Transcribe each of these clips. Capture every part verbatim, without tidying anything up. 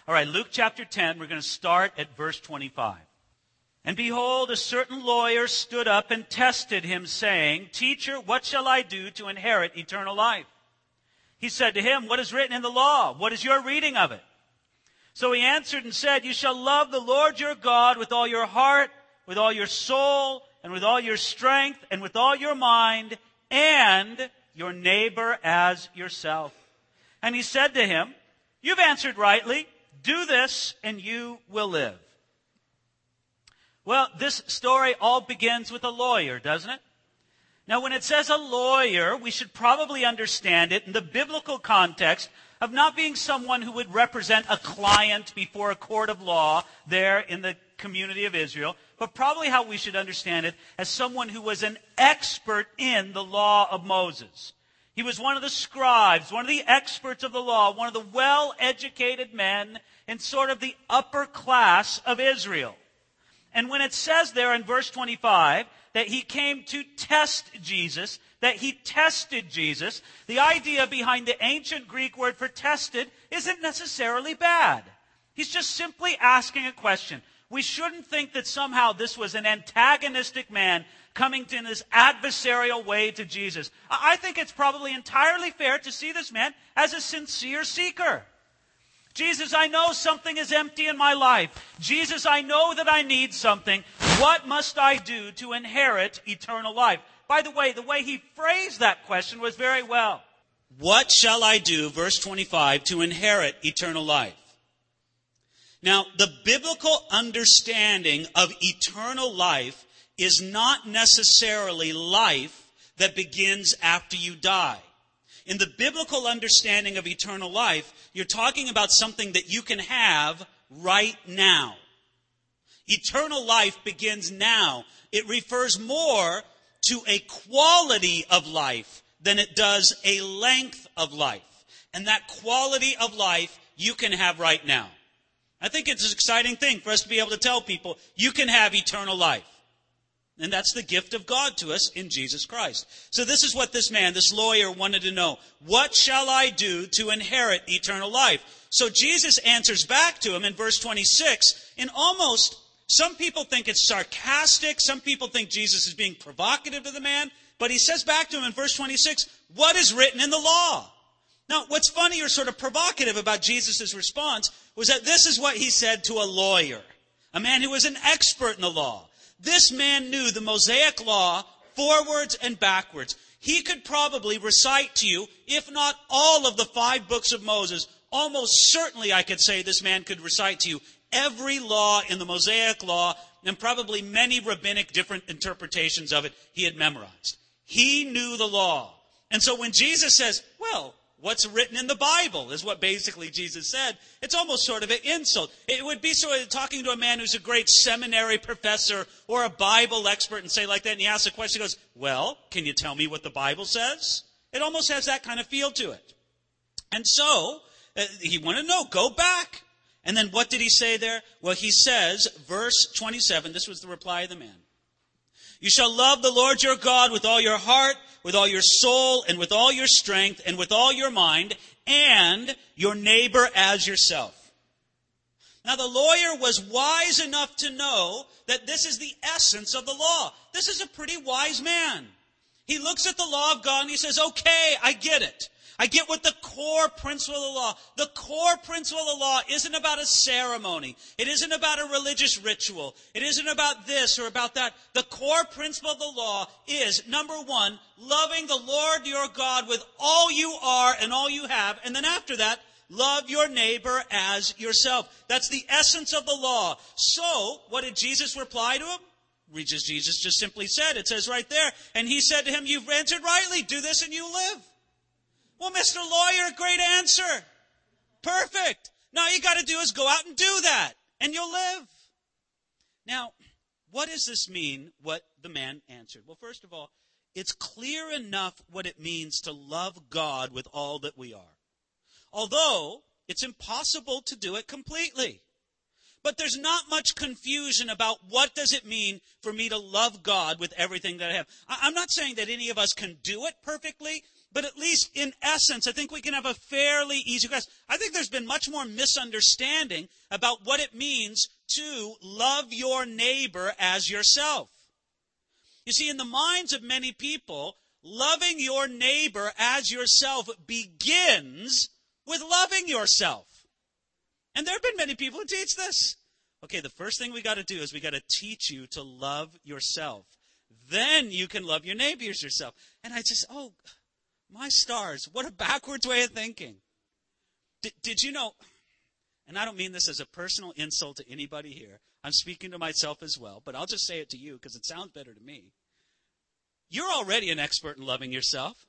All right, Luke chapter ten, we're going to start at verse twenty-five. And behold, a certain lawyer stood up and tested him, saying, Teacher, what shall I do to inherit eternal life? He said to him, What is written in the law? What is your reading of it? So he answered and said, You shall love the Lord your God with all your heart, with all your soul, and with all your strength, and with all your mind, and your neighbor as yourself. And he said to him, You've answered rightly. Do this, and you will live. Well, this story all begins with a lawyer, doesn't it? Now, when it says a lawyer, we should probably understand it in the biblical context of not being someone who would represent a client before a court of law there in the community of Israel, but probably how we should understand it as someone who was an expert in the law of Moses. He was one of the scribes, one of the experts of the law, one of the well-educated men in sort of the upper class of Israel. And when it says there in verse twenty-five that he came to test Jesus, that he tested Jesus, the idea behind the ancient Greek word for tested isn't necessarily bad. He's just simply asking a question. We shouldn't think that somehow this was an antagonistic man coming in this adversarial way to Jesus. I think it's probably entirely fair to see this man as a sincere seeker. Jesus, I know something is empty in my life. Jesus, I know that I need something. What must I do to inherit eternal life? By the way, the way he phrased that question was very well. What shall I do, verse twenty-five, to inherit eternal life? Now, the biblical understanding of eternal life is not necessarily life that begins after you die. In the biblical understanding of eternal life, you're talking about something that you can have right now. Eternal life begins now. It refers more to a quality of life than it does a length of life. And that quality of life you can have right now. I think it's an exciting thing for us to be able to tell people, you can have eternal life. And that's the gift of God to us in Jesus Christ. So this is what this man, this lawyer, wanted to know. What shall I do to inherit eternal life? So Jesus answers back to him in verse twenty-six in almost, some people think it's sarcastic. Some people think Jesus is being provocative to the man. But he says back to him in verse twenty-six, what is written in the law? Now, what's funny or sort of provocative about Jesus' response was that this is what he said to a lawyer, a man who was an expert in the law. This man knew the Mosaic law forwards and backwards. He could probably recite to you, if not all of the five books of Moses, almost certainly I could say this man could recite to you every law in the Mosaic law and probably many rabbinic different interpretations of it he had memorized. He knew the law. And so when Jesus says, well, what's written in the Bible is what basically Jesus said. It's almost sort of an insult. It would be sort of talking to a man who's a great seminary professor or a Bible expert and say like that, and he asks a question, he goes, well, can you tell me what the Bible says? It almost has that kind of feel to it. And so, uh, he wanted to know, go back. And then what did he say there? Well, he says, verse twenty-seven, this was the reply of the man. You shall love the Lord your God with all your heart, with all your soul, and with all your strength, and with all your mind, and your neighbor as yourself. Now, the lawyer was wise enough to know that this is the essence of the law. This is a pretty wise man. He looks at the law of God and he says, okay, I get it. I get what the core principle of the law. The core principle of the law isn't about a ceremony. It isn't about a religious ritual. It isn't about this or about that. The core principle of the law is, number one, loving the Lord your God with all you are and all you have. And then after that, love your neighbor as yourself. That's the essence of the law. So, what did Jesus reply to him? Regis Jesus just simply said, it says right there, and he said to him, you've answered rightly, do this and you live. Well, Mister Lawyer, great answer. Perfect. Now all you got to do is go out and do that, and you'll live. Now, what does this mean, what the man answered? Well, first of all, it's clear enough what it means to love God with all that we are. Although, it's impossible to do it completely. But there's not much confusion about what does it mean for me to love God with everything that I have. I'm not saying that any of us can do it perfectly. But at least in essence, I think we can have a fairly easy grasp. I think there's been much more misunderstanding about what it means to love your neighbor as yourself. You see, in the minds of many people, loving your neighbor as yourself begins with loving yourself. And there have been many people who teach this. Okay, the first thing we got to do is we got to teach you to love yourself. Then you can love your neighbor as yourself. And I just, oh, my stars, what a backwards way of thinking. Did, did you know, and I don't mean this as a personal insult to anybody here. I'm speaking to myself as well, but I'll just say it to you because it sounds better to me. You're already an expert in loving yourself.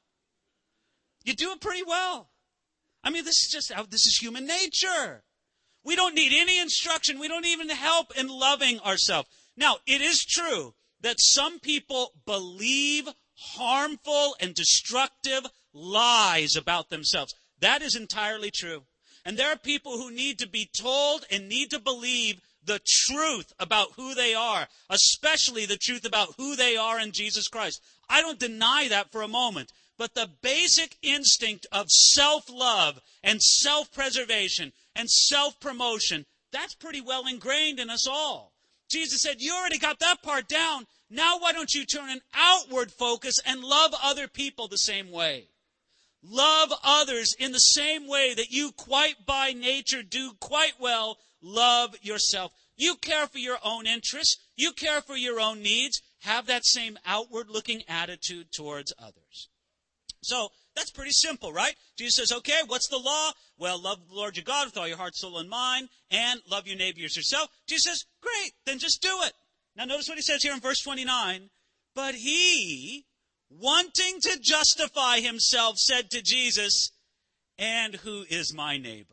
You do it pretty well. I mean, this is just how, this is human nature. We don't need any instruction. We don't even help in loving ourselves. Now, it is true that some people believe harmful and destructive lies about themselves. That is entirely true. And there are people who need to be told and need to believe the truth about who they are, especially the truth about who they are in Jesus Christ. I don't deny that for a moment. But the basic instinct of self-love and self-preservation and self-promotion, that's pretty well ingrained in us all. Jesus said, you already got that part down. Now why don't you turn an outward focus and love other people the same way? Love others in the same way that you quite by nature do quite well love yourself. You care for your own interests. You care for your own needs. Have that same outward-looking attitude towards others. So that's pretty simple, right? Jesus says, okay, what's the law? Well, love the Lord your God with all your heart, soul, and mind, and love your neighbor as yourself. Jesus says, great, then just do it. Now notice what he says here in verse twenty-nine. But he, wanting to justify himself, said to Jesus, and who is my neighbor?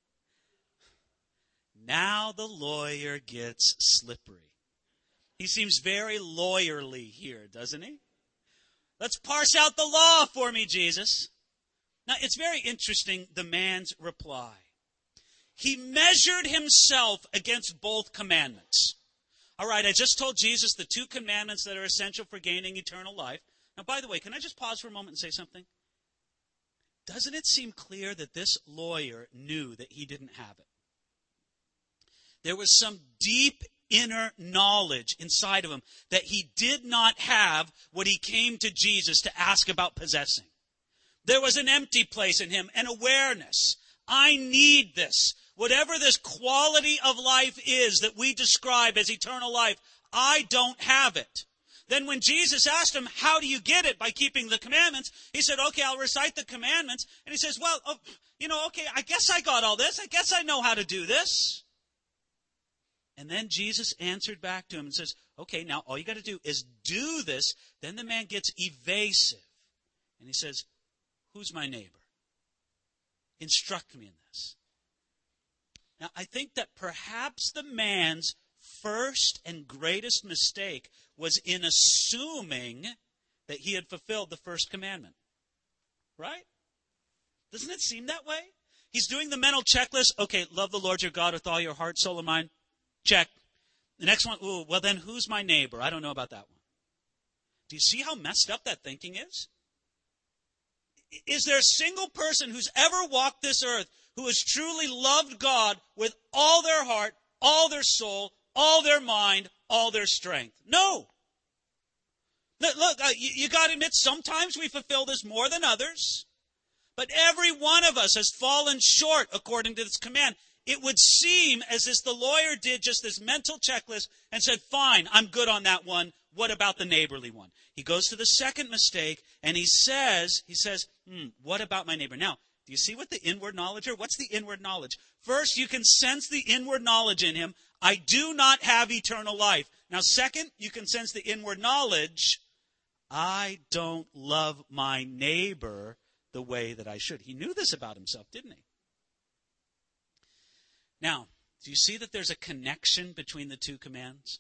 Now the lawyer gets slippery. He seems very lawyerly here, doesn't he? Let's parse out the law for me, Jesus. Now, it's very interesting, the man's reply. He measured himself against both commandments. All right, I just told Jesus the two commandments that are essential for gaining eternal life. Now, by the way, can I just pause for a moment and say something? Doesn't it seem clear that this lawyer knew that he didn't have it? There was some deep inner knowledge inside of him that he did not have what he came to Jesus to ask about possessing. There was an empty place in him, an awareness. I need this. Whatever this quality of life is that we describe as eternal life, I don't have it. Then when Jesus asked him, how do you get it? By keeping the commandments. He said, okay, I'll recite the commandments. And he says, well, oh, you know, okay, I guess I got all this. I guess I know how to do this. And then Jesus answered back to him and says, okay, now all you got to do is do this. Then the man gets evasive. And he says, who's my neighbor? Instruct me in this. Now, I think that perhaps the man's first and greatest mistake was in assuming that he had fulfilled the first commandment. Right? Doesn't it seem that way? He's doing the mental checklist. Okay, love the Lord your God with all your heart, soul, and mind. Check. The next one, ooh, well then who's my neighbor? I don't know about that one. Do you see how messed up that thinking is? Is there a single person who's ever walked this earth who has truly loved God with all their heart, all their soul, all their mind, all their strength? No. Look, look uh, you, you got to admit, sometimes we fulfill this more than others. But every one of us has fallen short according to this command. It would seem as if the lawyer did just this mental checklist and said, fine, I'm good on that one. What about the neighborly one? He goes to the second mistake and he says, he says, hmm, what about my neighbor? Now, do you see what the inward knowledge are? What's the inward knowledge? First, you can sense the inward knowledge in him. I do not have eternal life. Now, second, you can sense the inward knowledge. I don't love my neighbor the way that I should. He knew this about himself, didn't he? Now, do you see that there's a connection between the two commands?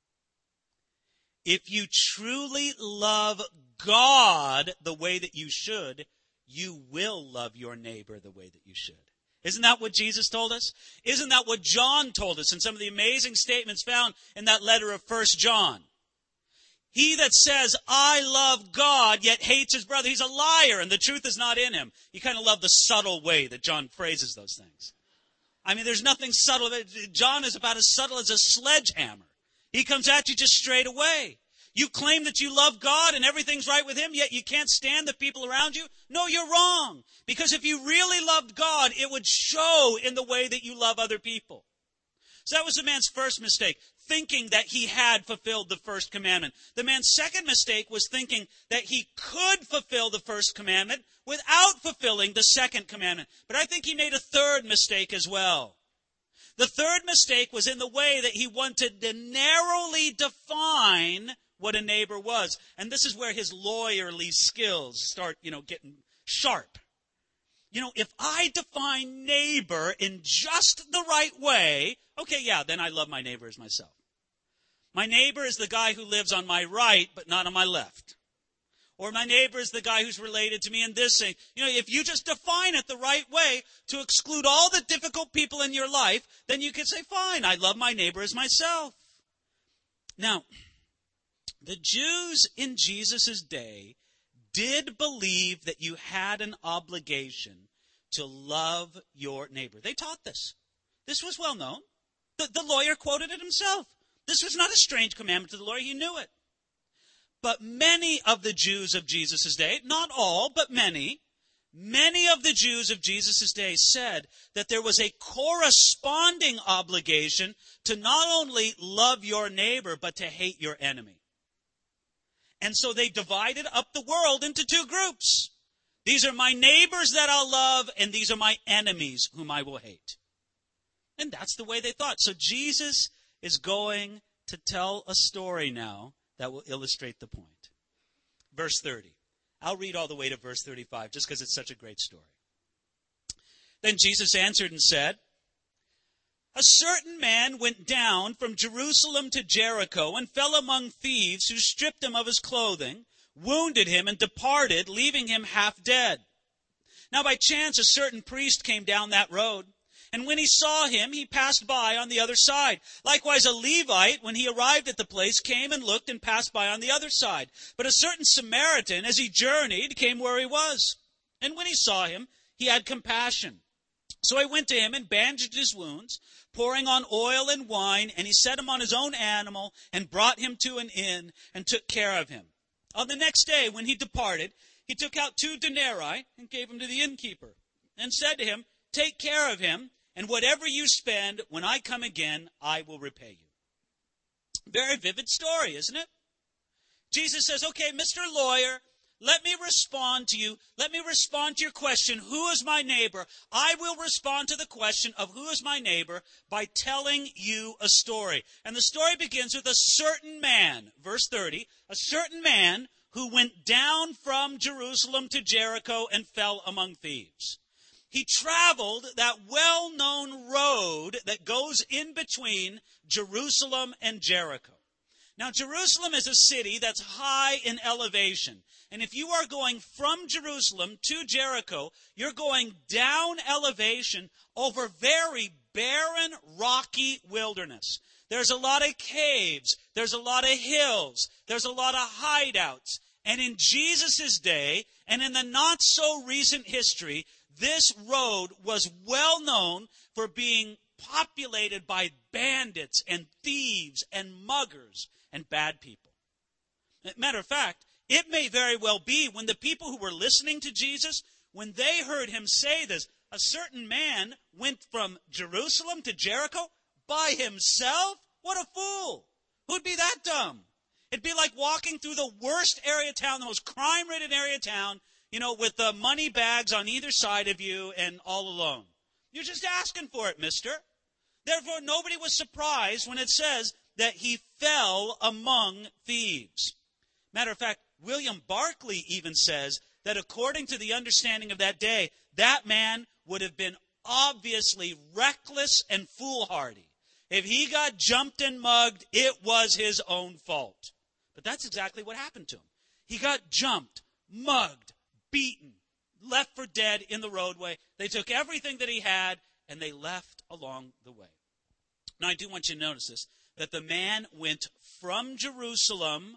If you truly love God the way that you should, you will love your neighbor the way that you should. Isn't that what Jesus told us? Isn't that what John told us in some of the amazing statements found in that letter of First John? He that says, I love God, yet hates his brother, he's a liar, and the truth is not in him. You kind of love the subtle way that John phrases those things. I mean, there's nothing subtle. John is about as subtle as a sledgehammer. He comes at you just straight away. You claim that you love God and everything's right with him, yet you can't stand the people around you? No, you're wrong. Because if you really loved God, it would show in the way that you love other people. So that was the man's first mistake, thinking that he had fulfilled the first commandment. The man's second mistake was thinking that he could fulfill the first commandment without fulfilling the second commandment. But I think he made a third mistake as well. The third mistake was in the way that he wanted to narrowly define what a neighbor was. And this is where his lawyerly skills start, you know, getting sharp. You know, if I define neighbor in just the right way, okay, yeah, then I love my neighbor as myself. My neighbor is the guy who lives on my right, but not on my left. Or my neighbor is the guy who's related to me in this thing. You know, if you just define it the right way to exclude all the difficult people in your life, then you can say, fine, I love my neighbor as myself. Now, the Jews in Jesus' day did believe that you had an obligation to love your neighbor. They taught this. This was well known. The, the lawyer quoted it himself. This was not a strange commandment to the lawyer. He knew it. But many of the Jews of Jesus' day, not all, but many, many of the Jews of Jesus' day said that there was a corresponding obligation to not only love your neighbor, but to hate your enemy. And so they divided up the world into two groups. These are my neighbors that I'll love, and these are my enemies whom I will hate. And that's the way they thought. So Jesus is going to tell a story now that will illustrate the point. Verse thirty. I'll read all the way to verse thirty-five, just because it's such a great story. Then Jesus answered and said, a certain man went down from Jerusalem to Jericho and fell among thieves who stripped him of his clothing, wounded him, and departed, leaving him half dead. Now by chance a certain priest came down that road, and when he saw him, he passed by on the other side. Likewise a Levite, when he arrived at the place, came and looked and passed by on the other side. But a certain Samaritan, as he journeyed, came where he was. And when he saw him, he had compassion. So he went to him and bandaged his wounds, pouring on oil and wine, and he set him on his own animal and brought him to an inn and took care of him. On the next day, when he departed, he took out two denarii and gave them to the innkeeper and said to him, take care of him, and whatever you spend, when I come again, I will repay you. Very vivid story, isn't it? Jesus says, okay, Mister Lawyer, let me respond to you. Let me respond to your question, who is my neighbor? I will respond to the question of who is my neighbor by telling you a story. And the story begins with a certain man, verse thirty, a certain man who went down from Jerusalem to Jericho and fell among thieves. He traveled that well-known road that goes in between Jerusalem and Jericho. Now, Jerusalem is a city that's high in elevation. And if you are going from Jerusalem to Jericho, you're going down elevation over very barren, rocky wilderness. There's a lot of caves. There's a lot of hills. There's a lot of hideouts. And in Jesus' day, and in the not-so-recent history, this road was well known for being populated by bandits and thieves and muggers and bad people. Matter of fact, it may very well be when the people who were listening to Jesus, when they heard him say this, a certain man went from Jerusalem to Jericho by himself? What a fool! Who'd be that dumb? It'd be like walking through the worst area of town, the most crime-ridden area of town, you know, with the money bags on either side of you and all alone. You're just asking for it, mister. Therefore, nobody was surprised when it says that he fell among thieves. Matter of fact, William Barclay even says that according to the understanding of that day, that man would have been obviously reckless and foolhardy. If he got jumped and mugged, it was his own fault. But that's exactly what happened to him. He got jumped, mugged, beaten, left for dead in the roadway. They took everything that he had, and they left along the way. Now, I do want you to notice this, that the man went from Jerusalem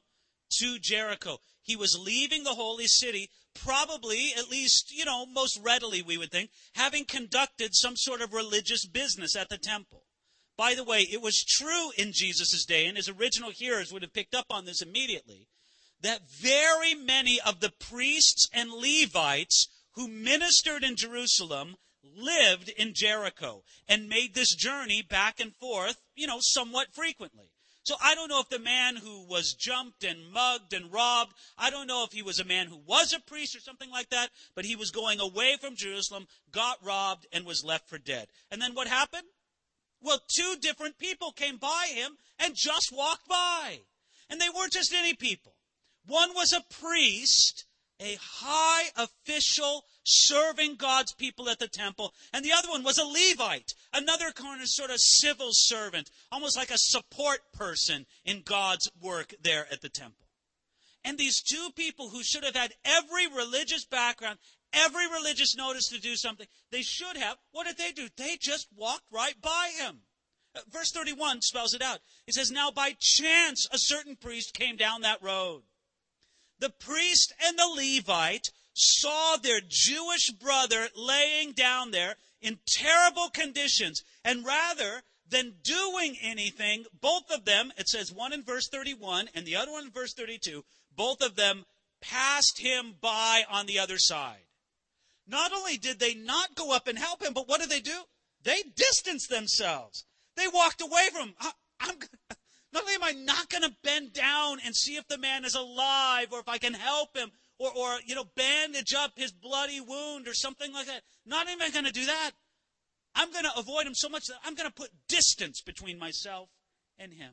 to Jericho. He was leaving the holy city, probably, at least, you know, most readily we would think, having conducted some sort of religious business at the temple. By the way, it was true in Jesus' day, and his original hearers would have picked up on this immediately, that very many of the priests and Levites who ministered in Jerusalem lived in Jericho and made this journey back and forth, you know, somewhat frequently. So I don't know if the man who was jumped and mugged and robbed, I don't know if he was a man who was a priest or something like that, but he was going away from Jerusalem, got robbed, and was left for dead. And then what happened? Well, two different people came by him and just walked by. And they weren't just any people. One was a priest, a high official serving God's people at the temple. And the other one was a Levite, another kind of sort of civil servant, almost like a support person in God's work there at the temple. And these two people who should have had every religious background, every religious notice to do something, they should have. What did they do? They just walked right by him. Verse thirty-one spells it out. It says, now by chance a certain priest came down that road. The priest and the Levite saw their Jewish brother laying down there in terrible conditions. And rather than doing anything, both of them, it says one in verse thirty-one and the other one in verse thirty-two, both of them passed him by on the other side. Not only did they not go up and help him, but what did they do? They distanced themselves. They walked away from him. I, I'm Not only am I not going to bend down and see if the man is alive or if I can help him or, or, you know, bandage up his bloody wound or something like that. Not even going to do that. I'm going to avoid him so much that I'm going to put distance between myself and him.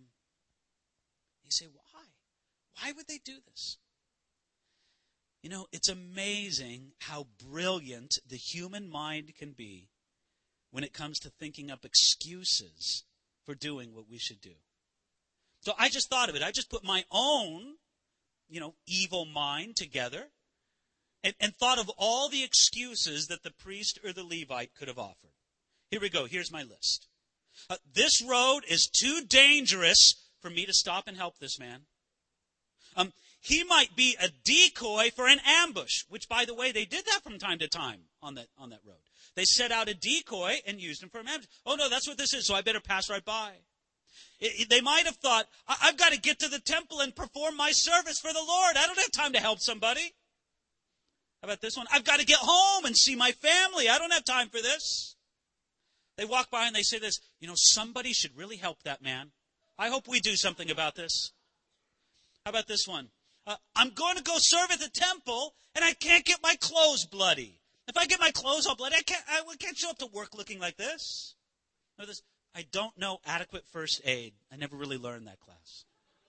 You say, why? Why would they do this? You know, it's amazing how brilliant the human mind can be when it comes to thinking up excuses for doing what we should do. So I just thought of it. I just put my own, you know, evil mind together and, and thought of all the excuses that the priest or the Levite could have offered. Here we go. Here's my list. Uh, this road is too dangerous for me to stop and help this man. Um, he might be a decoy for an ambush, which, by the way, they did that from time to time on that on that road. They set out a decoy and used him for an ambush. Oh, no, that's what this is, so I better pass right by. It, it, they might have thought, I, I've got to get to the temple and perform my service for the Lord. I don't have time to help somebody. How about this one? I've got to get home and see my family. I don't have time for this. They walk by and they say this, you know, somebody should really help that man. I hope we do something about this. How about this one? Uh, I'm going to go serve at the temple, and I can't get my clothes bloody. If I get my clothes all bloody, I can't, I can't show up to work looking like this. No, this. I don't know adequate first aid. I never really learned that class.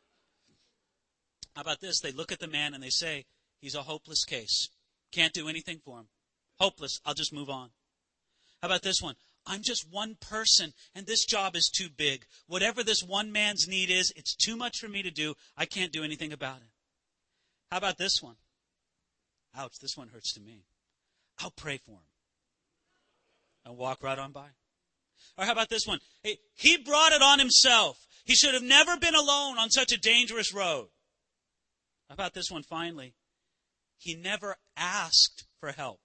How about this? They look at the man and they say, he's a hopeless case. Can't do anything for him. Hopeless. I'll just move on. How about this one? I'm just one person, and this job is too big. Whatever this one man's need is, it's too much for me to do. I can't do anything about it. How about this one? Ouch, this one hurts to me. I'll pray for him. I'll walk right on by. Or how about this one? Hey, he brought it on himself. He should have never been alone on such a dangerous road. How about this one finally? He never asked for help.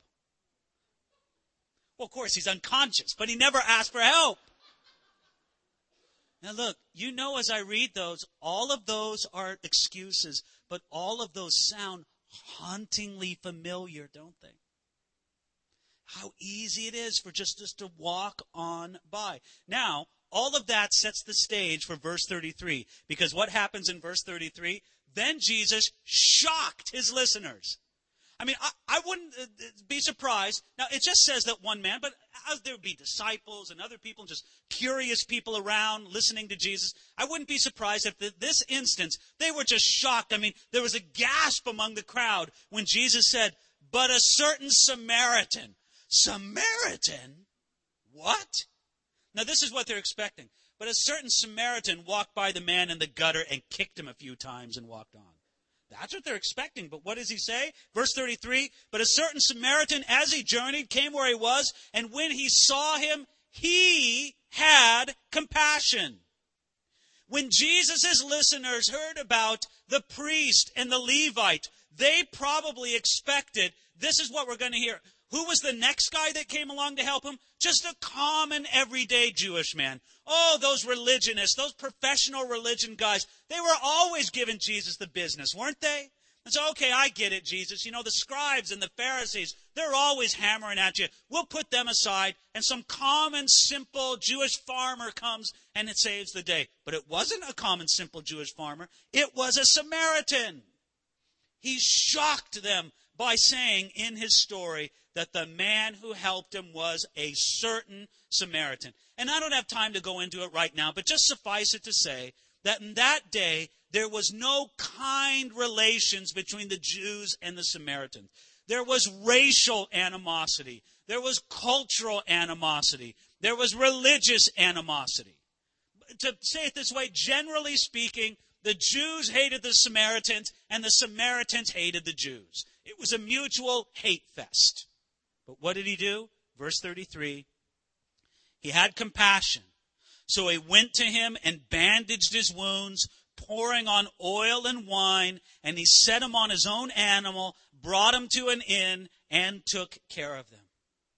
Well, of course, he's unconscious, but he never asked for help. Now look, you know as I read those, all of those are excuses, but all of those sound hauntingly familiar, don't they? How easy it is for just us to walk on by. Now, all of that sets the stage for verse thirty-three, because what happens in verse thirty-three? Then Jesus shocked his listeners. I mean, I, I wouldn't uh, be surprised. Now, it just says that one man, but there would be disciples and other people, just curious people around listening to Jesus. I wouldn't be surprised if in this instance, they were just shocked. I mean, there was a gasp among the crowd when Jesus said, but a certain Samaritan. Samaritan? What? Now, this is what they're expecting. But a certain Samaritan walked by the man in the gutter and kicked him a few times and walked on. That's what they're expecting. But what does he say? Verse thirty-three, but a certain Samaritan, as he journeyed, came where he was, and when he saw him, he had compassion. When Jesus' listeners heard about the priest and the Levite, they probably expected, this is what we're going to hear. Who was the next guy that came along to help him? Just a common, everyday Jewish man. Oh, those religionists, those professional religion guys, they were always giving Jesus the business, weren't they? And so, okay, I get it, Jesus. You know, the scribes and the Pharisees, they're always hammering at you. We'll put them aside, and some common, simple Jewish farmer comes, and it saves the day. But it wasn't a common, simple Jewish farmer. It was a Samaritan. He shocked them by saying in his story that the man who helped him was a certain Samaritan. And I don't have time to go into it right now, but just suffice it to say that in that day, there was no kind relations between the Jews and the Samaritans. There was racial animosity. There was cultural animosity. There was religious animosity. To say it this way, generally speaking, the Jews hated the Samaritans, and the Samaritans hated the Jews. It was a mutual hate fest. But what did he do? Verse thirty-three, he had compassion. So he went to him and bandaged his wounds, pouring on oil and wine, and he set him on his own animal, brought him to an inn, and took care of them.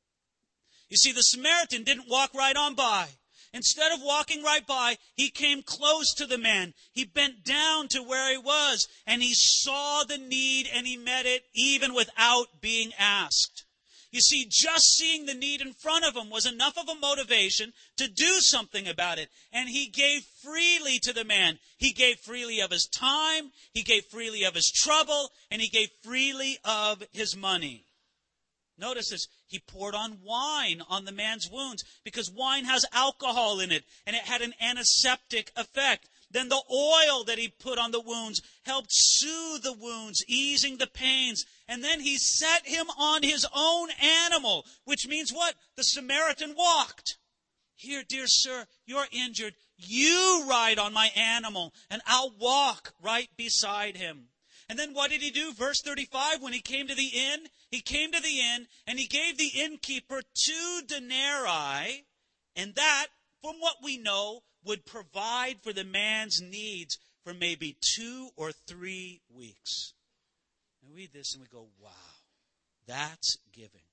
You see, the Samaritan didn't walk right on by. Instead of walking right by, he came close to the man. He bent down to where he was, and he saw the need, and he met it even without being asked. You see, just seeing the need in front of him was enough of a motivation to do something about it. And he gave freely to the man. He gave freely of his time, he gave freely of his trouble, and he gave freely of his money. Notice this, he poured on wine on the man's wounds because wine has alcohol in it, and it had an antiseptic effect. Then the oil that he put on the wounds helped soothe the wounds, easing the pains. And then he set him on his own animal, which means what? The Samaritan walked. Here, dear sir, you're injured. You ride on my animal, and I'll walk right beside him. And then what did he do? Verse thirty-five, when he came to the inn, he came to the inn, and he gave the innkeeper two denarii, and that, from what we know, would provide for the man's needs for maybe two or three weeks. And we read this and we go, wow, that's giving.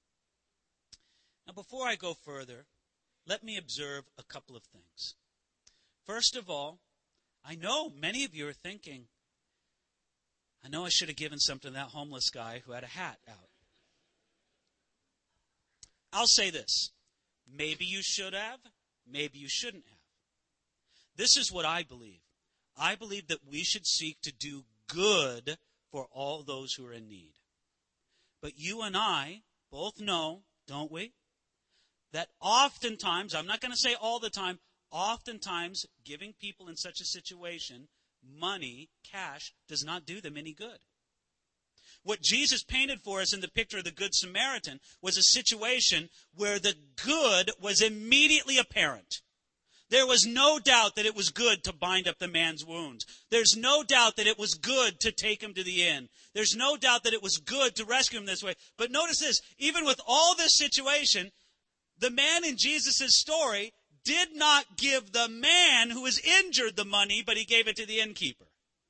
Now, before I go further, let me observe a couple of things. First of all, I know many of you are thinking, I know I should have given something to that homeless guy who had a hat out. I'll say this. Maybe you should have. Maybe you shouldn't have. This is what I believe. I believe that we should seek to do good for all those who are in need. But you and I both know, don't we, that oftentimes, I'm not going to say all the time, oftentimes giving people in such a situation money, cash, does not do them any good. What Jesus painted for us in the picture of the Good Samaritan was a situation where the good was immediately apparent. There was no doubt that it was good to bind up the man's wounds. There's no doubt that it was good to take him to the inn. There's no doubt that it was good to rescue him this way. But notice this, even with all this situation, the man in Jesus' story did not give the man who was injured the money, but he gave it to the innkeeper.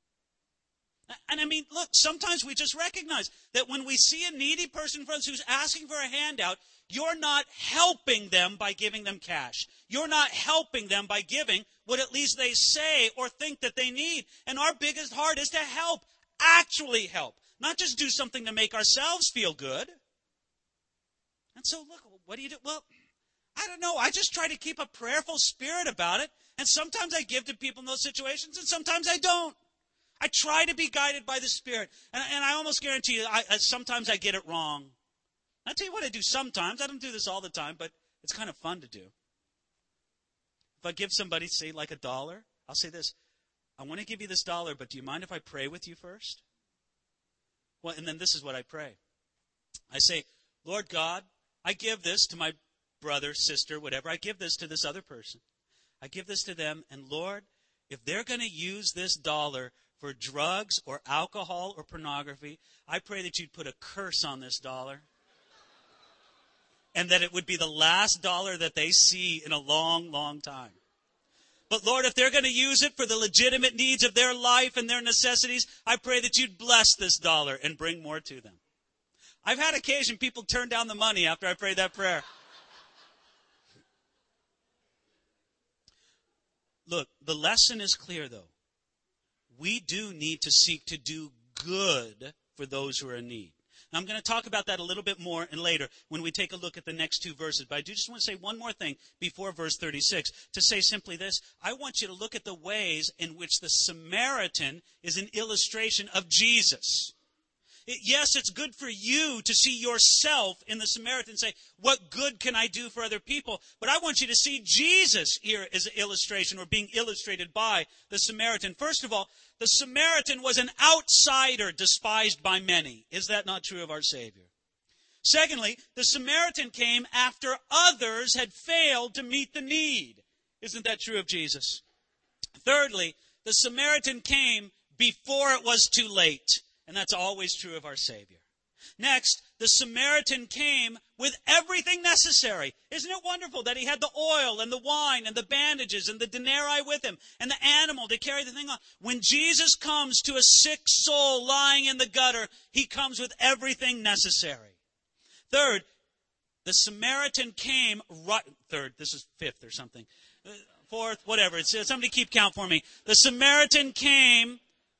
And I mean, look, sometimes we just recognize that when we see a needy person in front of us who's asking for a handout, you're not helping them by giving them cash. You're not helping them by giving what at least they say or think that they need. And our biggest heart is to help, actually help, not just do something to make ourselves feel good. And so, look, what do you do? Well, I don't know. I just try to keep a prayerful spirit about it. And sometimes I give to people in those situations, and sometimes I don't. I try to be guided by the Spirit. And, and I almost guarantee you, I, I, sometimes I get it wrong. I'll tell you what I do sometimes. I don't do this all the time, but it's kind of fun to do. If I give somebody, say, like a dollar, I'll say this. I want to give you this dollar, but do you mind if I pray with you first? Well, and then this is what I pray. I say, Lord God, I give this to my brother, sister, whatever. I give this to this other person. I give this to them, and Lord, if they're going to use this dollar for drugs or alcohol or pornography, I pray that you'd put a curse on this dollar and that it would be the last dollar that they see in a long, long time. But Lord, if they're going to use it for the legitimate needs of their life and their necessities, I pray that you'd bless this dollar and bring more to them. I've had occasion people turn down the money after I prayed that prayer. Look, the lesson is clear, though. We do need to seek to do good for those who are in need. Now, I'm going to talk about that a little bit more and later when we take a look at the next two verses. But I do just want to say one more thing before verse thirty-six, to say simply this. I want you to look at the ways in which the Samaritan is an illustration of Jesus. It, yes, it's good for you to see yourself in the Samaritan and say, what good can I do for other people? But I want you to see Jesus here as an illustration, or being illustrated by the Samaritan. First of all, the Samaritan was an outsider despised by many. Is that not true of our Savior? Secondly, the Samaritan came after others had failed to meet the need. Isn't that true of Jesus? Thirdly, the Samaritan came before it was too late. And that's always true of our Savior. Next, the Samaritan came with everything necessary. Isn't it wonderful that he had the oil and the wine and the bandages and the denarii with him and the animal to carry the thing on? When Jesus comes to a sick soul lying in the gutter, he comes with everything necessary. Third, the Samaritan came right... Third, this is fifth or something. Fourth, whatever. It's, somebody keep count for me. The Samaritan came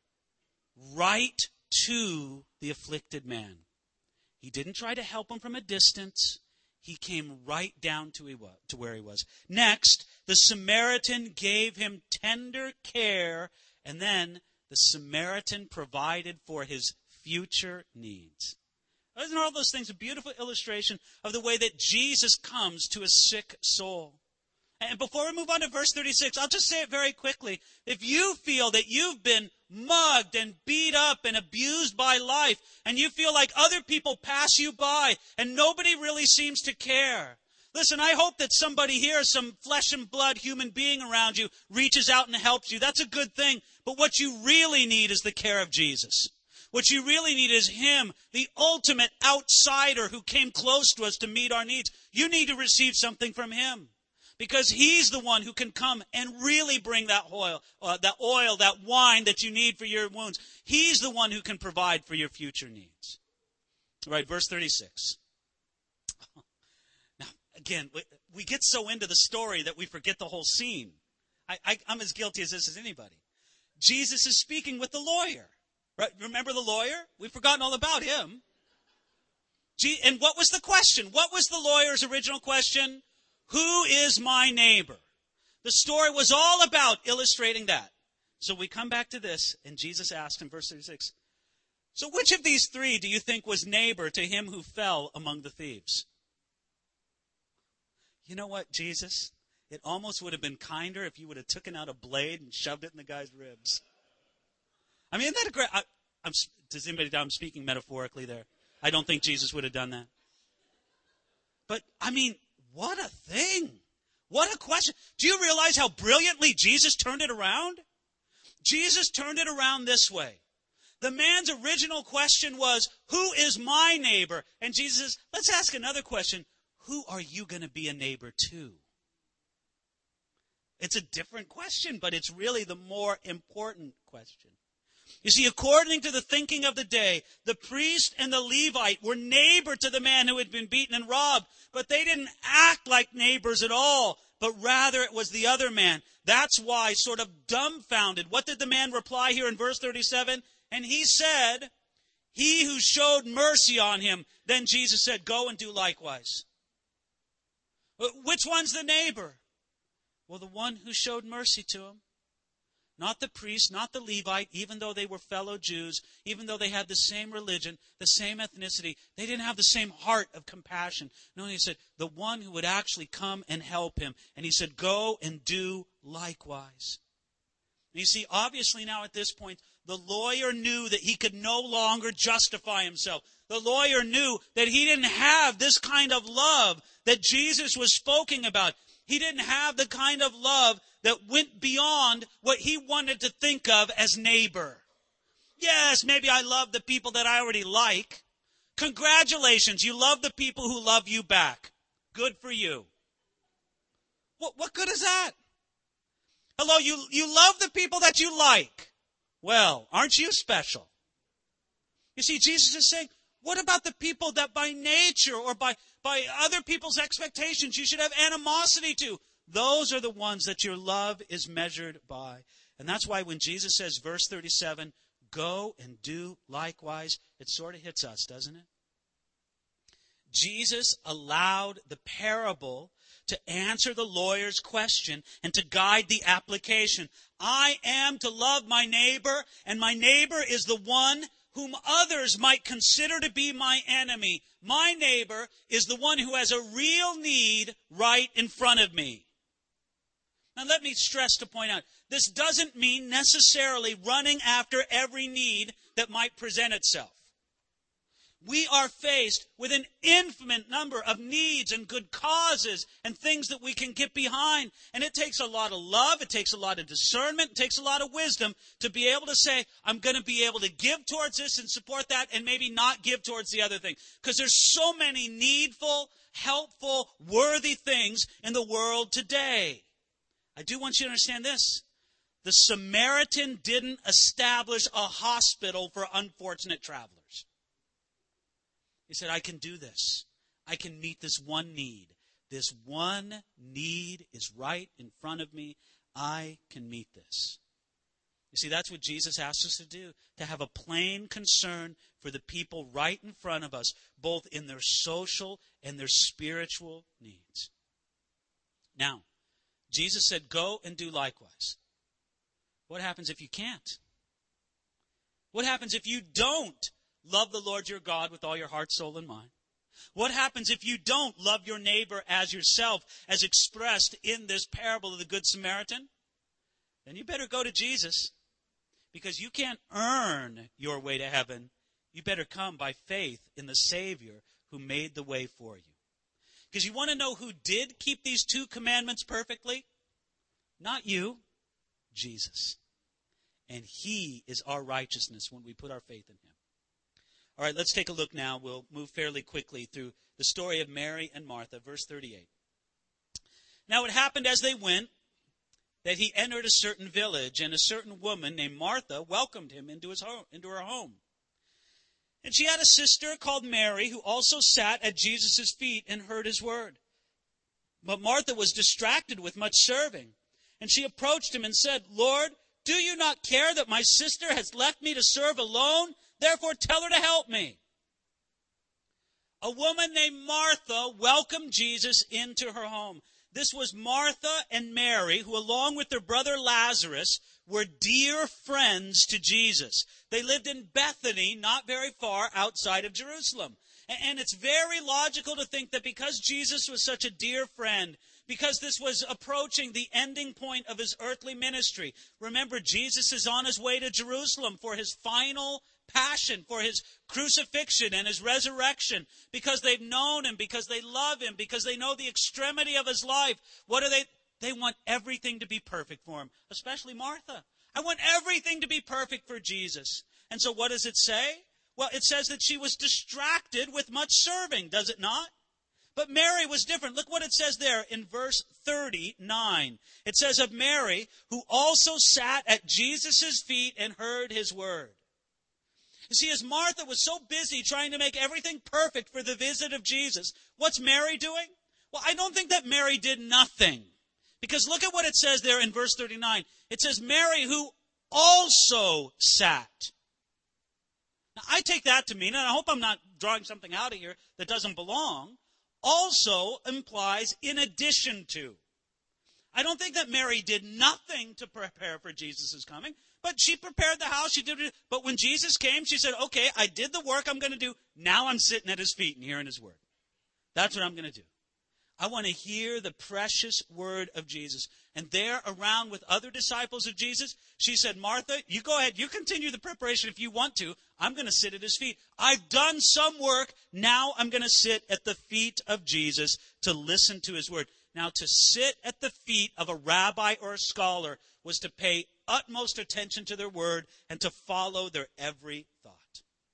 right to the afflicted man. He didn't try to help him from a distance. He came right down to, he was, to where he was. Next, the Samaritan gave him tender care, and then the Samaritan provided for his future needs. Isn't all those things a beautiful illustration of the way that Jesus comes to a sick soul? And before we move on to verse thirty-six, I'll just say it very quickly. If you feel that you've been mugged and beat up and abused by life, and you feel like other people pass you by and nobody really seems to care, listen, I hope that somebody here, some flesh and blood human being around you, reaches out and helps you. That's a good thing. But what you really need is the care of Jesus. What you really need is Him, the ultimate outsider who came close to us to meet our needs. You need to receive something from Him. Because He's the one who can come and really bring that oil, uh, that oil, that wine that you need for your wounds. He's the one who can provide for your future needs. All right, verse thirty-six. Now, again, we, we get so into the story that we forget the whole scene. I, I, I'm as guilty as this as anybody. Jesus is speaking with the lawyer. Right? Remember the lawyer? We've forgotten all about him. Gee, and what was the question? What was the lawyer's original question? Who is my neighbor? The story was all about illustrating that. So we come back to this, and Jesus asked in verse thirty-six, so which of these three do you think was neighbor to him who fell among the thieves? You know what, Jesus? It almost would have been kinder if you would have taken out a blade and shoved it in the guy's ribs. I mean, isn't that a great... I, I'm, does anybody doubt I'm speaking metaphorically there? I don't think Jesus would have done that. But, I mean... what a thing. What a question. Do you realize how brilliantly Jesus turned it around? Jesus turned it around this way. The man's original question was, who is my neighbor? And Jesus says, let's ask another question. Who are you going to be a neighbor to? It's a different question, but it's really the more important question. You see, according to the thinking of the day, the priest and the Levite were neighbor to the man who had been beaten and robbed, but they didn't act like neighbors at all, but rather it was the other man. That's why, sort of dumbfounded, what did the man reply here in verse thirty-seven? And he said, he who showed mercy on him. Then Jesus said, go and do likewise. Which one's the neighbor? Well, the one who showed mercy to him. Not the priest, not the Levite, even though they were fellow Jews, even though they had the same religion, the same ethnicity, they didn't have the same heart of compassion. No, he said, the one who would actually come and help him. And he said, go and do likewise. And you see, obviously now at this point, the lawyer knew that he could no longer justify himself. The lawyer knew that he didn't have this kind of love that Jesus was speaking about. He didn't have the kind of love that went beyond what he wanted to think of as neighbor. Yes, maybe I love the people that I already like. Congratulations, you love the people who love you back. Good for you. What, what good is that? Hello, you, you love the people that you like. Well, aren't you special? You see, Jesus is saying, what about the people that by nature or by, by other people's expectations you should have animosity to? Those are the ones that your love is measured by. And that's why when Jesus says, verse thirty-seven, go and do likewise, it sort of hits us, doesn't it? Jesus allowed the parable to answer the lawyer's question and to guide the application. I am to love my neighbor, and my neighbor is the one whom others might consider to be my enemy. My neighbor is the one who has a real need right in front of me. Now let me stress to point out, this doesn't mean necessarily running after every need that might present itself. We are faced with an infinite number of needs and good causes and things that we can get behind. And it takes a lot of love, it takes a lot of discernment, it takes a lot of wisdom to be able to say, I'm going to be able to give towards this and support that and maybe not give towards the other thing. Because there's so many needful, helpful, worthy things in the world today. I do want you to understand this. The Samaritan didn't establish a hospital for unfortunate travelers. He said, I can do this. I can meet this one need. This one need is right in front of me. I can meet this. You see, that's what Jesus asks us to do, to have a plain concern for the people right in front of us, both in their social and their spiritual needs. Now, Jesus said, go and do likewise. What happens if you can't? What happens if you don't love the Lord your God with all your heart, soul, and mind? What happens if you don't love your neighbor as yourself, as expressed in this parable of the Good Samaritan? Then you better go to Jesus, because you can't earn your way to heaven. You better come by faith in the Savior who made the way for you. Because you want to know who did keep these two commandments perfectly? Not you, Jesus. And He is our righteousness when we put our faith in Him. All right, let's take a look now. We'll move fairly quickly through the story of Mary and Martha, verse thirty-eight. Now it happened as they went that he entered a certain village, and a certain woman named Martha welcomed him into his home, into her home. And she had a sister called Mary, who also sat at Jesus' feet and heard his word. But Martha was distracted with much serving, and she approached him and said, Lord, do you not care that my sister has left me to serve alone? Therefore, tell her to help me. A woman named Martha welcomed Jesus into her home. This was Martha and Mary, who along with their brother Lazarus were dear friends to Jesus. They lived in Bethany, not very far outside of Jerusalem. And it's very logical to think that because Jesus was such a dear friend, because this was approaching the ending point of his earthly ministry. Remember, Jesus is on his way to Jerusalem for his final passion, for his crucifixion and his resurrection. Because they've known him, because they love him, because they know the extremity of his life. What do they? They want everything to be perfect for him, especially Martha. I want everything to be perfect for Jesus. And so what does it say? Well, it says that she was distracted with much serving, does it not? But Mary was different. Look what it says there in verse thirty-nine. It says of Mary, who also sat at Jesus' feet and heard his word. You see, as Martha was so busy trying to make everything perfect for the visit of Jesus, what's Mary doing? Well, I don't think that Mary did nothing. Because look at what it says there in verse thirty-nine. It says, Mary, who also sat. Now, I take that to mean, and I hope I'm not drawing something out of here that doesn't belong, also implies in addition to. I don't think that Mary did nothing to prepare for Jesus' coming, but she prepared the house. She did it. But when Jesus came, she said, okay, I did the work I'm going to do. Now I'm sitting at his feet and hearing his word. That's what I'm going to do. I want to hear the precious word of Jesus. And there, around with other disciples of Jesus, she said, Martha, you go ahead. You continue the preparation if you want to. I'm going to sit at his feet. I've done some work. Now I'm going to sit at the feet of Jesus to listen to his word. Now, to sit at the feet of a rabbi or a scholar was to pay utmost attention to their word and to follow their every thought.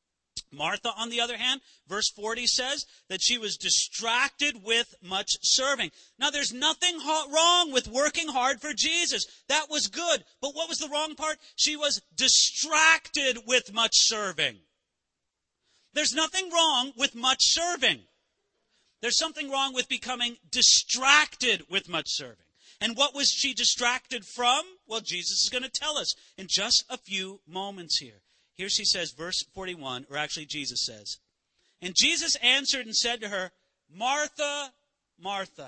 Martha, on the other hand, verse forty says that she was distracted with much serving. Now, there's nothing wrong with working hard for Jesus. That was good. But what was the wrong part? She was distracted with much serving. There's nothing wrong with much serving. There's something wrong with becoming distracted with much serving. And what was she distracted from? Well, Jesus is going to tell us in just a few moments here. Here she says, verse forty-one, or actually Jesus says, and Jesus answered and said to her, Martha, Martha.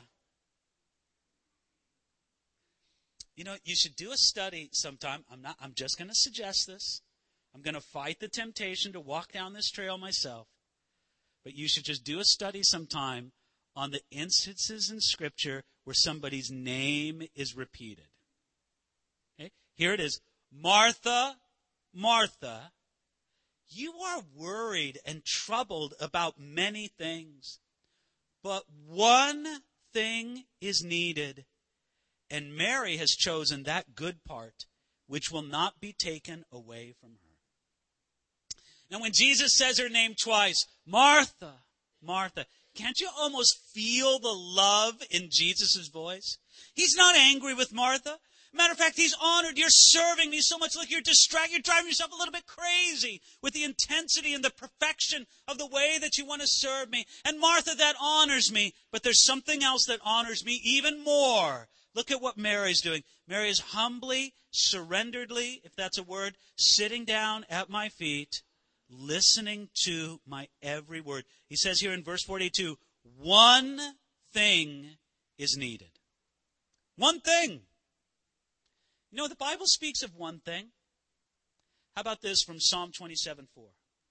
You know, you should do a study sometime. I'm not, I'm just going to suggest this. I'm going to fight the temptation to walk down this trail myself. But you should just do a study sometime on the instances in Scripture where somebody's name is repeated. Okay? Here it is. Martha, Martha, you are worried and troubled about many things, but one thing is needed, and Mary has chosen that good part, which will not be taken away from her. Now, when Jesus says her name twice, Martha, Martha, can't you almost feel the love in Jesus' voice? He's not angry with Martha. Matter of fact, he's honored. You're serving me so much. Look, you're distracted. You're driving yourself a little bit crazy with the intensity and the perfection of the way that you want to serve me. And Martha, that honors me. But there's something else that honors me even more. Look at what Mary's doing. Mary is humbly, surrenderedly, if that's a word, sitting down at my feet, listening to my every word. He says here in verse forty-two, one thing is needed. One thing. You know, the Bible speaks of one thing. How about this from Psalm twenty-seven four?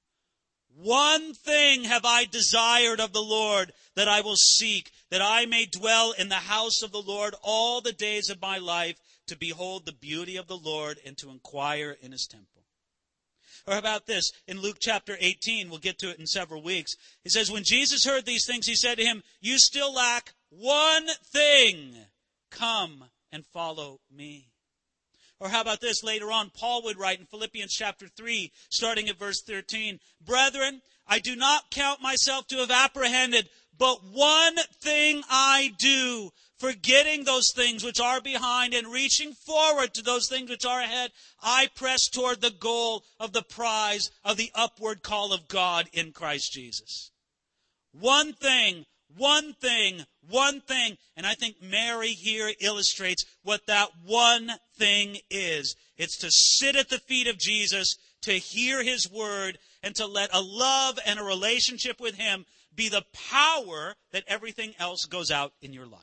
One thing have I desired of the Lord that I will seek, that I may dwell in the house of the Lord all the days of my life, to behold the beauty of the Lord and to inquire in his temple. Or how about this? In Luke chapter eighteen, we'll get to it in several weeks. It says, when Jesus heard these things, he said to him, you still lack one thing. Come and follow me. Or how about this? Later on, Paul would write in Philippians chapter three, starting at verse thirteen, brethren, I do not count myself to have apprehended, but one thing I do, forgetting those things which are behind and reaching forward to those things which are ahead, I press toward the goal of the prize of the upward call of God in Christ Jesus. One thing, one thing, one thing. And I think Mary here illustrates what that one thing is. It's to sit at the feet of Jesus, to hear his word, and to let a love and a relationship with him be the power that everything else goes out in your life.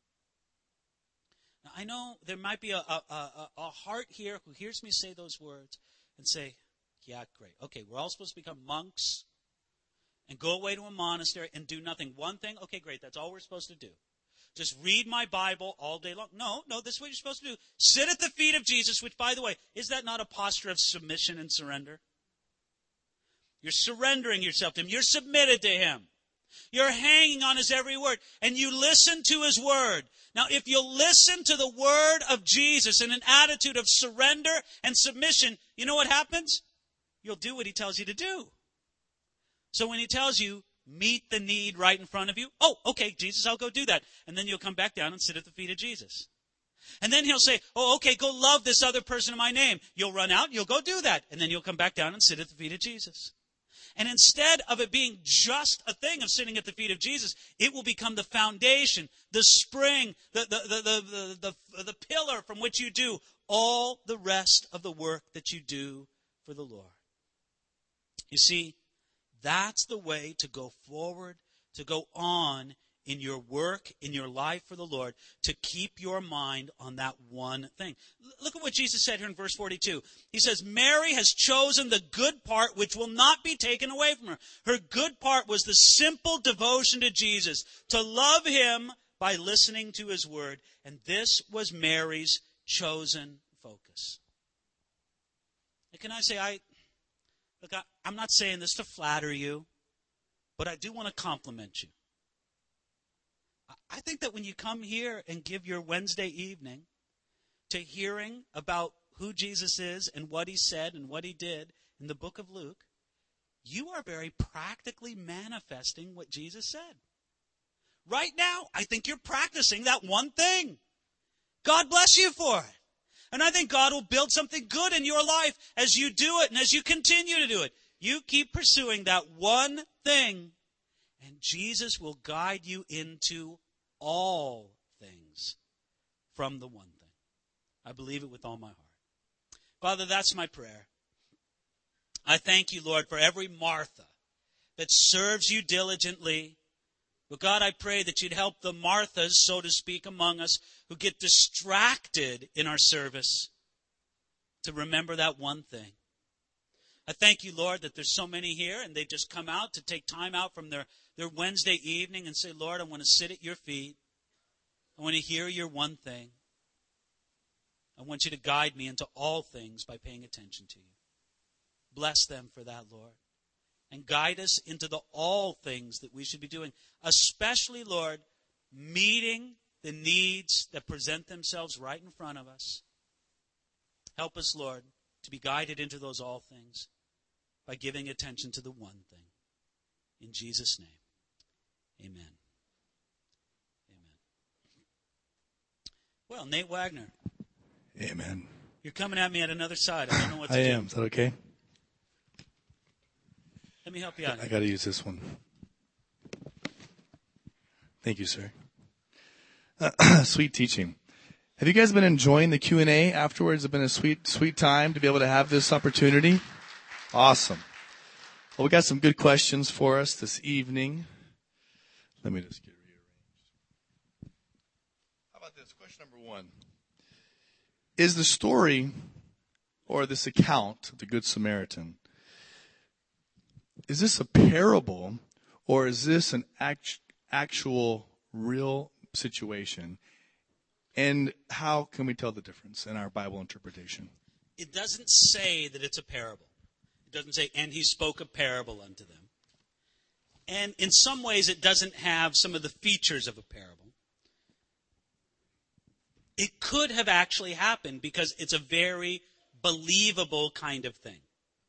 Now, I know there might be a, a, a, a heart here who hears me say those words and say, yeah, great. Okay, we're all supposed to become monks and go away to a monastery and do nothing. One thing, okay, great, that's all we're supposed to do. Just read my Bible all day long. No, no, this is what you're supposed to do. Sit at the feet of Jesus, which, by the way, is that not a posture of submission and surrender? You're surrendering yourself to him. You're submitted to him. You're hanging on his every word, and you listen to his word. Now, if you listen to the word of Jesus in an attitude of surrender and submission, you know what happens? You'll do what he tells you to do. So when he tells you, meet the need right in front of you, oh, okay, Jesus, I'll go do that. And then you'll come back down and sit at the feet of Jesus. And then he'll say, oh, okay, go love this other person in my name. You'll run out, you'll go do that. And then you'll come back down and sit at the feet of Jesus. And instead of it being just a thing of sitting at the feet of Jesus, it will become the foundation, the spring, the, the, the, the, the, the, the pillar from which you do all the rest of the work that you do for the Lord. You see, that's the way to go forward, to go on in your work, in your life for the Lord, to keep your mind on that one thing. Look at what Jesus said here in verse forty-two. He says, Mary has chosen the good part which will not be taken away from her. Her good part was the simple devotion to Jesus, to love him by listening to his word. And this was Mary's chosen focus. And can I say, I, look, I, I'm not saying this to flatter you, but I do want to compliment you. I think that when you come here and give your Wednesday evening to hearing about who Jesus is and what he said and what he did in the book of Luke, you are very practically manifesting what Jesus said. Right now, I think you're practicing that one thing. God bless you for it. And I think God will build something good in your life as you do it and as you continue to do it. You keep pursuing that one thing, and Jesus will guide you into all things from the one thing. I believe it with all my heart. Father, that's my prayer. I thank you, Lord, for every Martha that serves you diligently. But God, I pray that you'd help the Marthas, so to speak, among us who get distracted in our service to remember that one thing. I thank you, Lord, that there's so many here and they've just come out to take time out from their, their Wednesday evening and say, Lord, I want to sit at your feet. I want to hear your one thing. I want you to guide me into all things by paying attention to you. Bless them for that, Lord. And guide us into the all things that we should be doing. Especially, Lord, meeting the needs that present themselves right in front of us. Help us, Lord, to be guided into those all things by giving attention to the one thing. In Jesus' name, amen. Amen. Well, Nate Wagner. Amen. You're coming at me at another side. I don't know what to I do. I am. Is that okay? Let me help you out. I got to use this one. Thank you, sir. Uh, sweet teaching. Have you guys been enjoying the Q and A afterwards? It's been a sweet, sweet time to be able to have this opportunity. Awesome. Well, we got some good questions for us this evening. Let me just get rearranged. How about this? Question number one. Is the story or this account of the Good Samaritan, is this a parable or is this an act, actual real situation? And how can we tell the difference in our Bible interpretation? It doesn't say that it's a parable. It doesn't say, and he spoke a parable unto them. And in some ways, it doesn't have some of the features of a parable. It could have actually happened because it's a very believable kind of thing.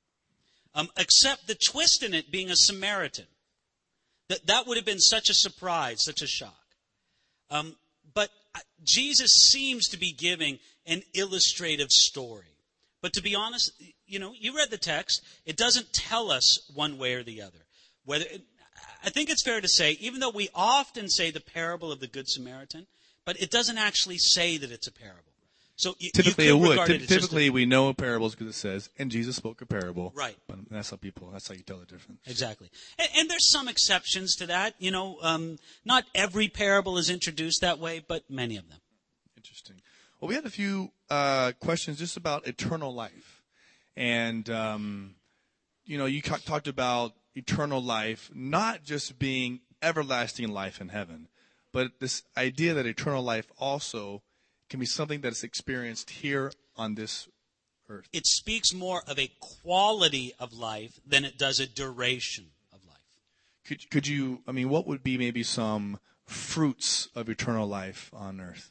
Um, except the twist in it being a Samaritan. That, that would have been such a surprise, such a shock. Um, but Jesus seems to be giving an illustrative story. But to be honest, you know, you read the text. It doesn't tell us one way or the other. Whether it, I think it's fair to say, even though we often say the parable of the Good Samaritan, but it doesn't actually say that it's a parable. So you, typically you it would. It Typically, typically a, we know parables because it says, and Jesus spoke a parable. Right. But that's how people. That's how you tell the difference. Exactly. And, and there's some exceptions to that. You know, um, not every parable is introduced that way, but many of them. Interesting. Well, we had a few uh, questions just about eternal life, and um, you know, you ca- talked about eternal life not just being everlasting life in heaven, but this idea that eternal life also can be something that is experienced here on this earth. It speaks more of a quality of life than it does a duration of life. Could could you, I mean, what would be maybe some fruits of eternal life on earth?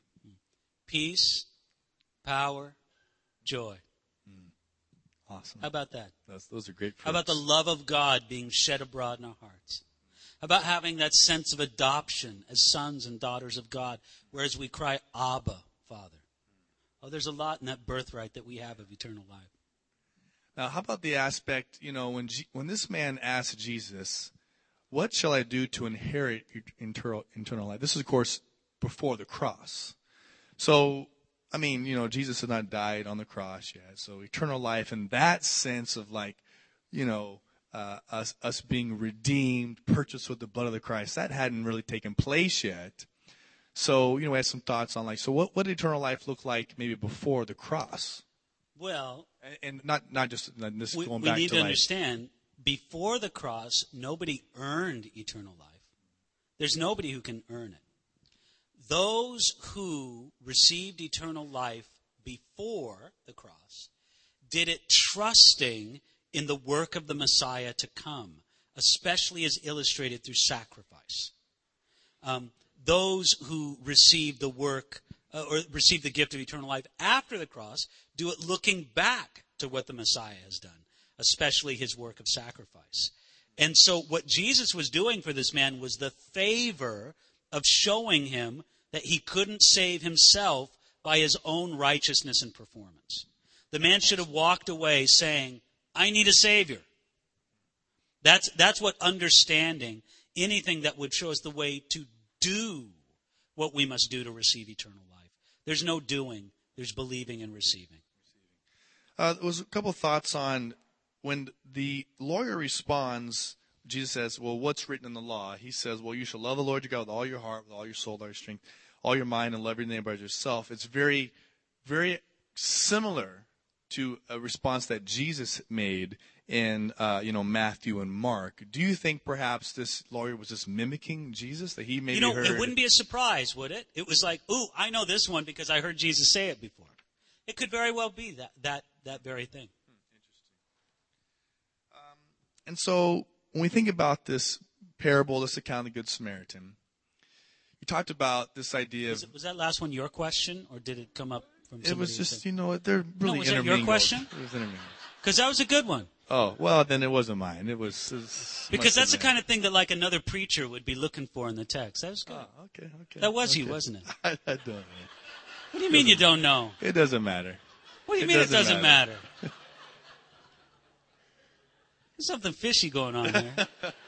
Peace, power, joy. Mm. Awesome. How about that? That's, those are great fruits. How about the love of God being shed abroad in our hearts? How about having that sense of adoption as sons and daughters of God, whereas we cry, Abba, Father. Oh, there's a lot in that birthright that we have of eternal life. Now, how about the aspect, you know, when G- when this man asked Jesus, what shall I do to inherit eternal, eternal life? This is, of course, before the cross. So, I mean, you know, Jesus had not died on the cross yet. So eternal life in that sense of like, you know, uh, us, us being redeemed, purchased with the blood of the Christ, that hadn't really taken place yet. So, you know, we had some thoughts on like, so what, what did eternal life look like maybe before the cross? Well, and, and not not just this we, going we back need to to like, understand, before the cross, nobody earned eternal life. There's nobody who can earn it. Those who received eternal life before the cross did it trusting in the work of the Messiah to come, especially as illustrated through sacrifice. Um, those who received the work uh, or received the gift of eternal life after the cross do it looking back to what the Messiah has done. especially his work of sacrifice. And so what Jesus was doing for this man was the favor of showing him that he couldn't save himself by his own righteousness and performance. The man should have walked away saying, I need a Savior. That's, that's what understanding anything that would show us the way to do what we must do to receive eternal life. There's no doing. There's believing and receiving. Uh, there was a couple of thoughts on when the lawyer responds, Jesus says, well, what's written in the law? He says, well, you shall love the Lord your God with all your heart, with all your soul, all your strength, all your mind, and love your neighbor as yourself. It's very, very similar to a response that Jesus made in, uh, you know, Matthew and Mark. Do you think perhaps this lawyer was just mimicking Jesus, that he maybe You know, heard? It wouldn't be a surprise, would it? It was like, ooh, I know this one because I heard Jesus say it before. It could very well be that that, that very thing. Hmm, interesting. Um, and so when we think about this parable, this account of the Good Samaritan, you talked about this idea of... Was, it, was that last one your question, or did it come up from somebody? It was just, said, you know, they're really no, was that intermingled. your question? It was intermingled. Because that was a good one. Oh, well, then it wasn't mine. It was... It was because that's the kind of thing that, like, another preacher would be looking for in the text. That was good. Oh, okay, okay. That was okay. you, wasn't it? I, I don't know. What do you mean you don't know? It doesn't matter. What do you It mean doesn't it doesn't matter? matter? There's something fishy going on there.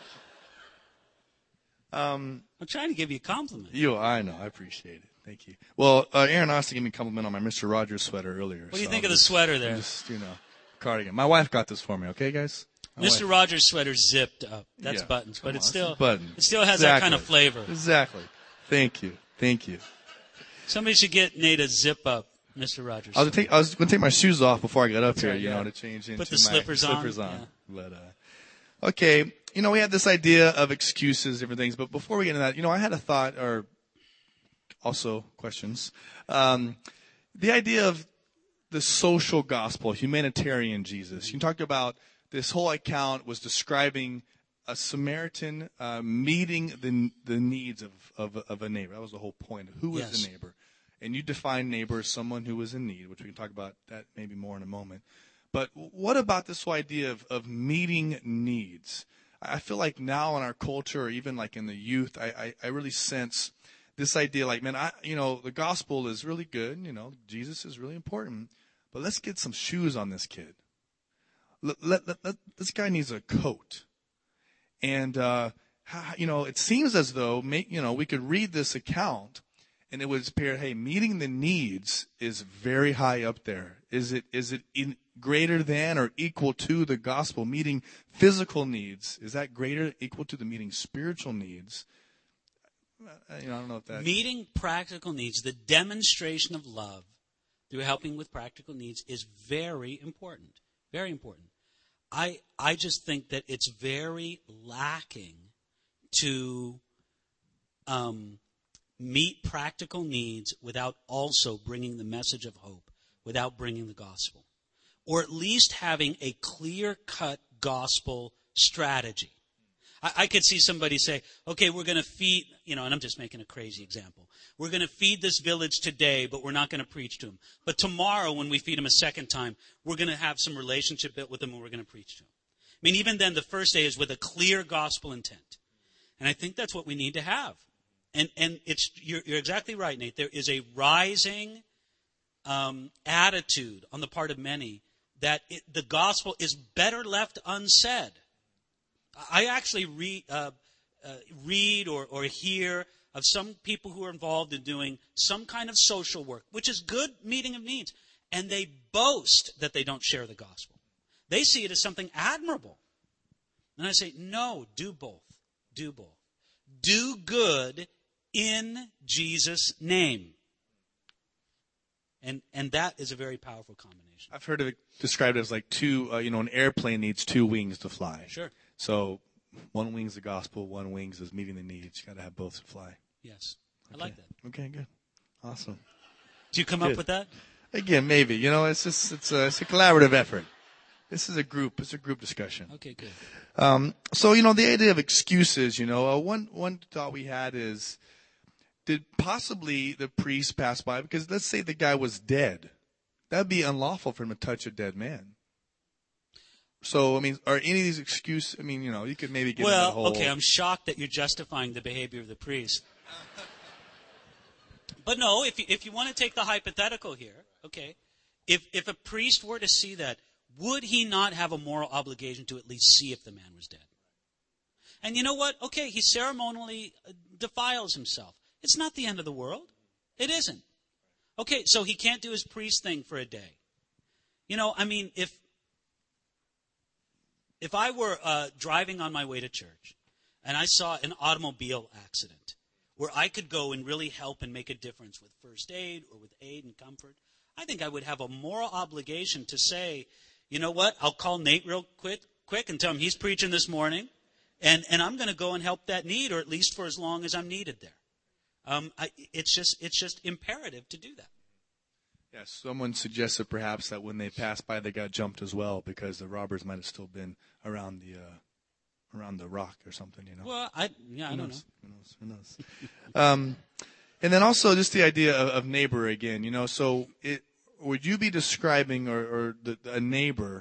Um, I'm trying to give you a compliment. You, I know. I appreciate it. Thank you. Well, uh, Aaron Austin gave me a compliment on my Mister Rogers sweater earlier. What do you so think I'm of the just, sweater there? I'm just, you know, cardigan. My wife got this for me. Okay, guys. My Mister wife. Rogers sweater's zipped up. That's Yeah. buttons, but Come it's on, still it's buttons. it still has Exactly. that kind of flavor. Exactly. Thank you. Thank you. Somebody should get Nate a zip up Mister Rogers. I was, take, I was going to take my shoes off before I got up That's here, right, you yeah. know, to change into Put the my slippers on, slippers on. yeah. But uh, okay, you know, we had this idea of excuses, different things. But before we get into that, you know, I had a thought, or also questions. Um, the idea of the social gospel, humanitarian Jesus. You talked about this whole account was describing a Samaritan uh, meeting the the needs of, of of a neighbor. That was the whole point. Who is Yes. the neighbor? And you define neighbor as someone who is in need, which we can talk about that maybe more in a moment. But what about this whole idea of, of meeting needs? I feel like now in our culture, or even like in the youth, I, I, I really sense this idea like, man, I you know, the gospel is really good. You know, Jesus is really important. But let's get some shoes on this kid. Let, let, let, let, this guy needs a coat. And, uh, how, you know, it seems as though, make, you know, we could read this account and it would appear, hey, meeting the needs is very high up there. Is it is it in, greater than or equal to the gospel? Meeting physical needs, is that greater, equal to the meeting spiritual needs? You know, I don't know if that... Meeting practical needs, the demonstration of love through helping with practical needs is very important. Very important. I I just think that it's very lacking to um, meet practical needs without also bringing the message of hope, without bringing the gospel, or at least having a clear-cut gospel strategy. I, I could see somebody say, okay, we're going to feed, you know, and I'm just making a crazy example. We're going to feed this village today, but we're not going to preach to them. But tomorrow, when we feed them a second time, we're going to have some relationship built with them and we're going to preach to them. I mean, even then, the first day is with a clear gospel intent. And I think that's what we need to have. And and it's you're, you're exactly right, Nate. There is a rising um, attitude on the part of many that it, the gospel is better left unsaid. I actually read, uh, uh, read or, or hear of some people who are involved in doing some kind of social work, which is good meeting of needs, and they boast that they don't share the gospel. They see it as something admirable. And I say, no, do both. Do both. Do good in Jesus' name. And and that is a very powerful combination. I've heard of it described as like two, uh, you know, an airplane needs two wings to fly. Sure. So one wing's the gospel, one wing's is meeting the needs. You got to have both to fly. Yes. I Okay. like that. Okay, good. Awesome. Do you come Good. up with that? Again, maybe. You know, it's just it's a it's a collaborative effort. This is a group. It's a group discussion. Okay, good. Um, so you know, the idea of excuses. You know, uh, one one thought we had is, did possibly the priest pass by? Because let's say the guy was dead, that'd be unlawful for him to touch a dead man. so, I mean, are any of these excuses, I mean, you know, you could maybe give them that Well, whole... okay, I'm shocked that you're justifying the behavior of the priest. But no, if you, if you want to take the hypothetical here, okay, if if a priest were to see that, would he not have a moral obligation to at least see if the man was dead? And you know what? Okay, he ceremonially defiles himself. It's not the end of the world. It isn't. Okay, so he can't do his priest thing for a day. You know, I mean, if if I were uh, driving on my way to church and I saw an automobile accident where I could go and really help and make a difference with first aid or with aid and comfort, I think I would have a moral obligation to say, you know what, I'll call Nate real quick, quick and tell him he's preaching this morning, and, and I'm going to go and help that need, or at least for as long as I'm needed there. Um, I, it's just it's just imperative to do that. Yes, someone suggested perhaps that when they passed by, they got jumped as well because the robbers might have still been around the uh, around the rock or something. You know. Well, I yeah, I Who don't knows? know. Who knows? Who knows? um, and then also just the idea of, of neighbor again. You know, so it, would you be describing or, or the, a neighbor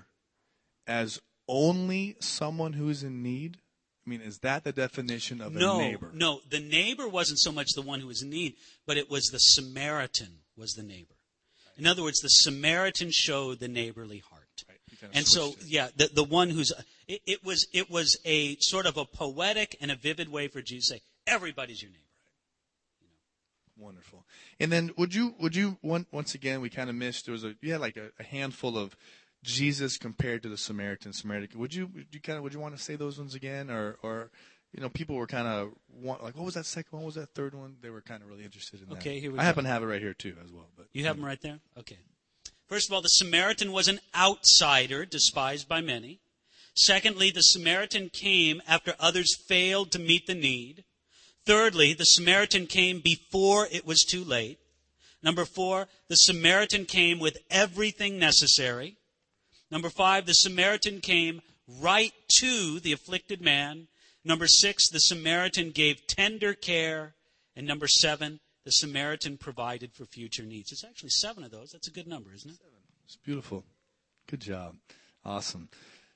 as only someone who is in need? I mean, is that the definition of no, a neighbor? No, the neighbor wasn't so much the one who was in need, but it was the Samaritan was the neighbor. In other words, the Samaritan showed the neighborly heart. Right. Kind of and so, it. yeah, the, the one who's, it, it was it was a sort of a poetic and a vivid way for Jesus to say, everybody's your neighbor. You know? Wonderful. And then would you, would you, one, once again, we kind of missed, there was a, you had like a, a handful of Jesus compared to the Samaritan, Samaritan. Would you, would you kind of, would you want to say those ones again? Or, or, you know, people were kind of, like, what was that second one? What was that third one? They were kind of really interested in that. Okay, here we I go. happen to have it right here, too, as well. But you have them right there? Okay. First of all, the Samaritan was an outsider, despised by many. Secondly, the Samaritan came after others failed to meet the need. Thirdly, the Samaritan came before it was too late. Number four, the Samaritan came with everything necessary. Number five, the Samaritan came right to the afflicted man. Number six, the Samaritan gave tender care. And number seven, the Samaritan provided for future needs. It's actually seven of those. That's a good number, isn't it? Seven. It's beautiful. Good job. Awesome.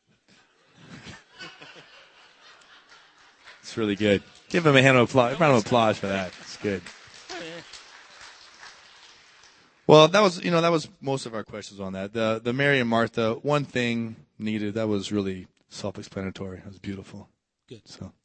It's really good. Give him a hand of applause. A round of applause for that. It's good. Well, that was, you know, that was most of our questions on that. The the Mary and Martha, one thing needed, that was really self-explanatory. It was beautiful. Good. So